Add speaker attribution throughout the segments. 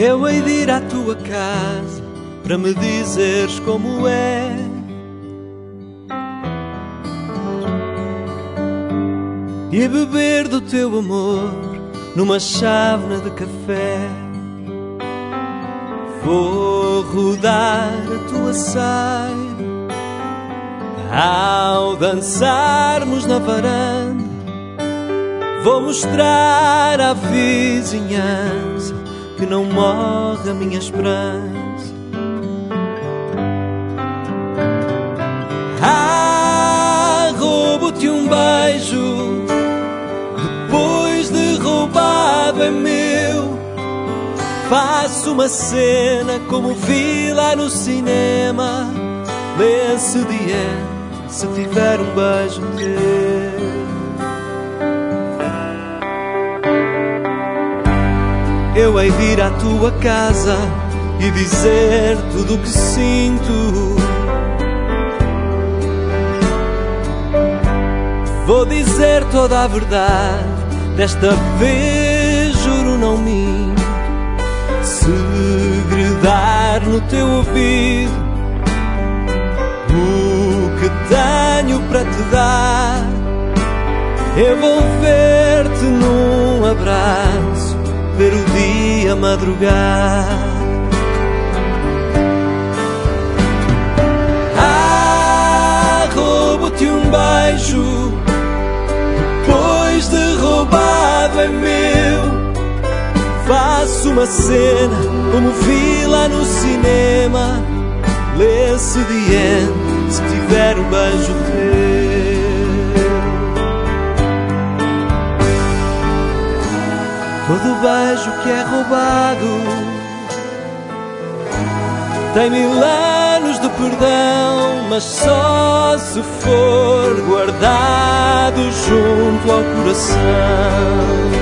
Speaker 1: Eu hei de ir à tua casa para me dizeres como é. E beber do teu amor numa chávena de café. Vou rodar a tua saia ao dançarmos na varanda. Vou mostrar à vizinhança que não morre a minha esperança. Roubo-te um beijo depois de roubado é meu. Faço uma cena como vi lá no cinema. Lê-se diante se tiver um beijo teu. Eu hei de ir à tua casa e dizer tudo o que sinto. Vou dizer toda a verdade, desta vez juro não minto. Segredar no teu ouvido o que tenho para te dar. Envolver-te num abraço, ver o dia madrugar. Roubo-te um beijo depois de roubado é meu. Faço uma cena como vi lá no cinema. Lê-se diante se tiver um beijo teu. Todo beijo que é roubado tem 1000 anos de perdão, mas só se for guardado junto ao coração.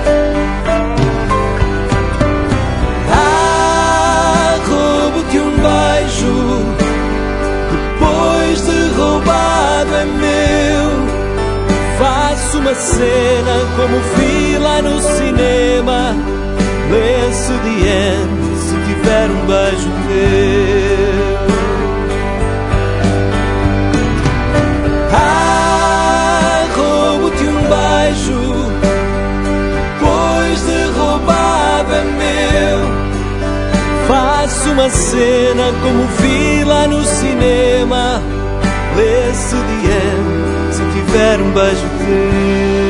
Speaker 1: Roubo-te um beijo depois de roubado é meu. Faço uma cena como vi lá no cinema. Lê-se diante se tiver um beijo teu. Roubo-te um beijo depois de roubado é meu. Faço uma cena como vi lá no cinema. Lê-se diante se tiver um beijo teu.